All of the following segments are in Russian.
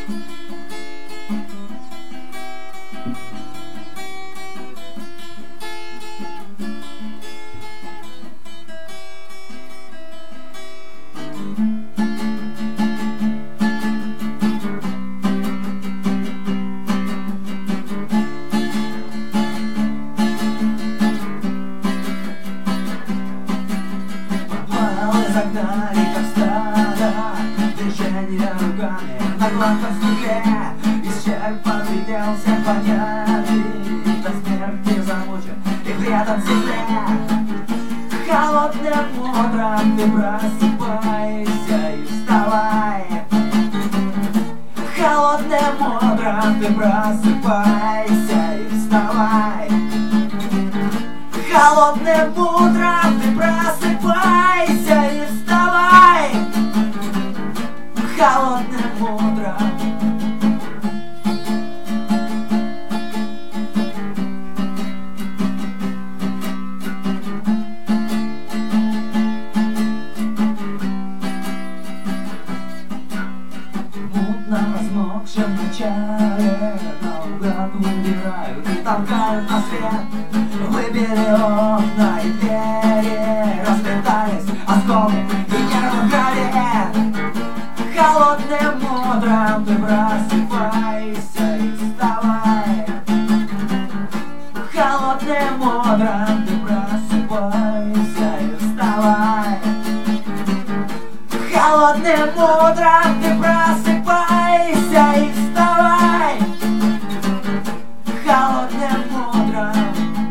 Загнали, как стадо, движения руками на гладком стекле. Исчерпан предел всех понятий, до смерти замучен и при этом земле. Холодным утром ты просыпайся и вставай. Холодным утром ты просыпайся и вставай. Холодным утром ты просыпайся и вставай. Холодным утром. Мутно размокшим начале наугад убирают и толкают на свет. Выбили окна и двери, разлетались осколки и нервы в голове. Холодным утром ты просыпайся и вставай. Холодным утром ты просыпайся и вставай. Холодным утром ты просыпайся и вставай. Холодным утром.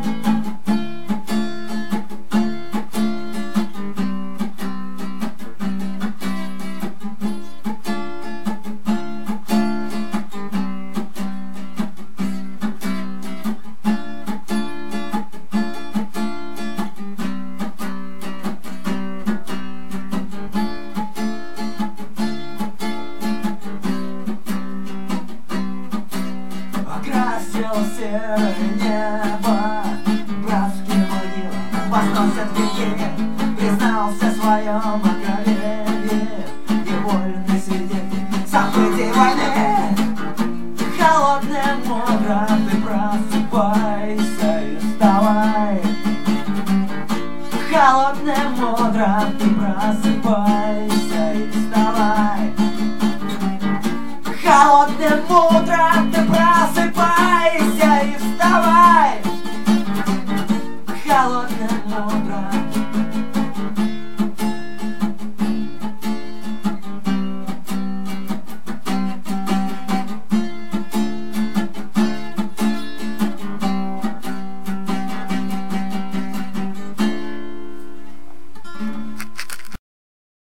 Окрасил серое небо братские могилы, возносят веки. Признался в своем откровении невольный свидетель событий войны. Холодным утром ты просыпайся и вставай. Холодным утром ты просыпайся и вставай. Холодным утром ты просыпайся.